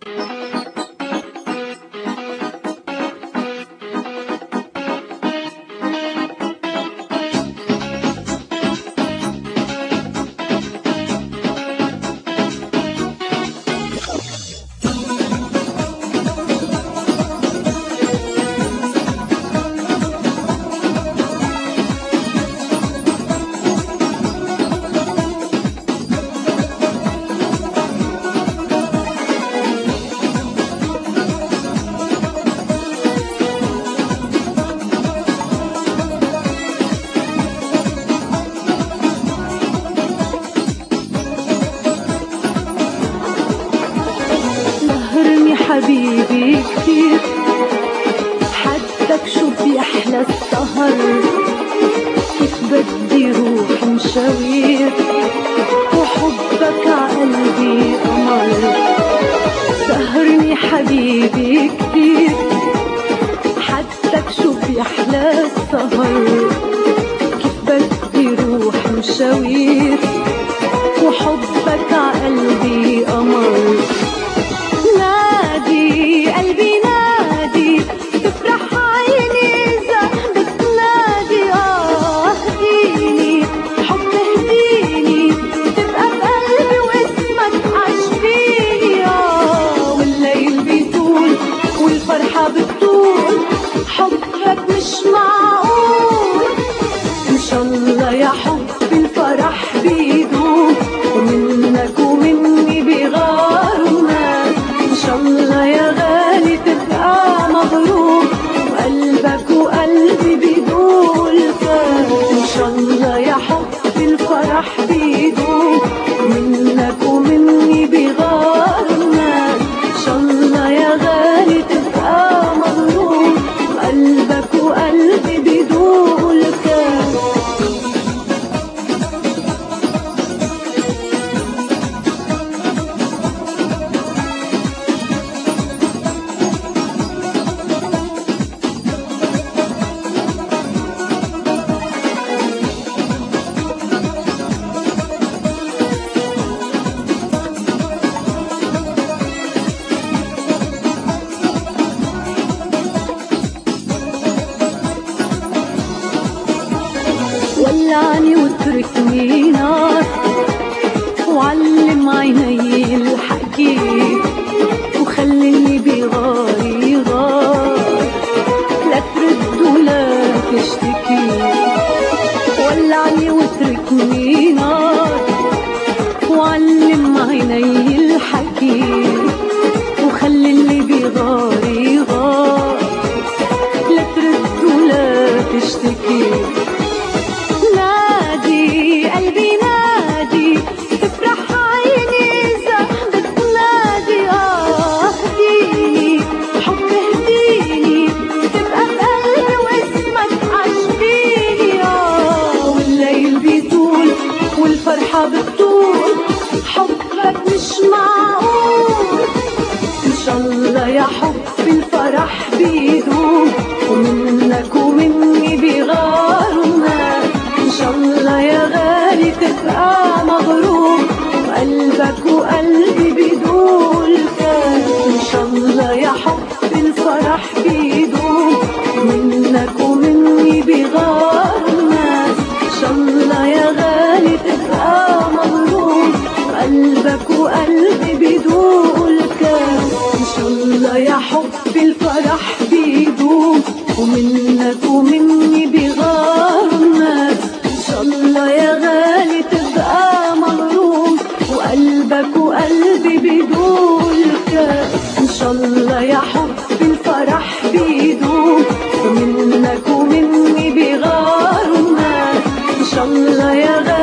حبيبي كتير، حدك شو بيحلى السهر، كيف بدي روح مشاوير وحبك عقلبي قمر. سهرني حبيبي كتير، حدك شو بيحلى السهر، كيف بدي روح مشاوير وحبك عقلبي قمر. نادي قلبي نادي، تفرح عيني إذا بتنادي. اهديني حب اهديني، تبقى بقلبي واسمك عجبيني. والليل بيطول والفرحة بتطول، حبك مش معقول. إن شاء الله يا حب الفرح بيدوم، ومنك ومني بيغاروا الناس. إن شاء الله يا غالي تبقى مغروم، وقلبك وقلبي بيدول فات. إن شاء الله يا حب الفرح بيدوم، ومنك ومني بيغاروا الناس. إن شاء الله يا غالي تبقى مغروم، وقلبك وقلبي بيدول فات. ولعني واتركني نار، وعلم عيني الحكي، وخليني بغاري غار، لا ترد ولا تشتكي. ولعني واتركني نار، وعلم عيني الحكي، وخليني بغاري غار، لا ترد ولا تشتكي. نادي قلبي نادي، تفرح عيني إذا بتنادي. اهديني حب اهديني، تبقى بقلبي واسمك عجبيني. والليل بيطول والفرحة بتطول، حبك مش معقول. إن شاء الله يا حب الفرح بيدوم، ومنك ومني بيغاروا الناس. إن شاء الله يا غالي تبقى مغروم، وقلبك وقلبي بيدول فات. إن شاء الله يا حب الفرح بيدوم، ومنك ومني بيغاروا الناس. إن شاء الله يا غالي تبقى مغروم، وقلبك وقلبي بيدول فات. إن شاء الله يا حب الفرح بيدوم، ومنك ومني بيغاروا الناس. إن شاء الله يا غالي تبقى مغروم، وقلبك وقلبي بيدول كاس. إن شاء الله يا حب الفرح بيدوم، ومنك ومني بيغاروا الناس. إن شاء الله يا غالي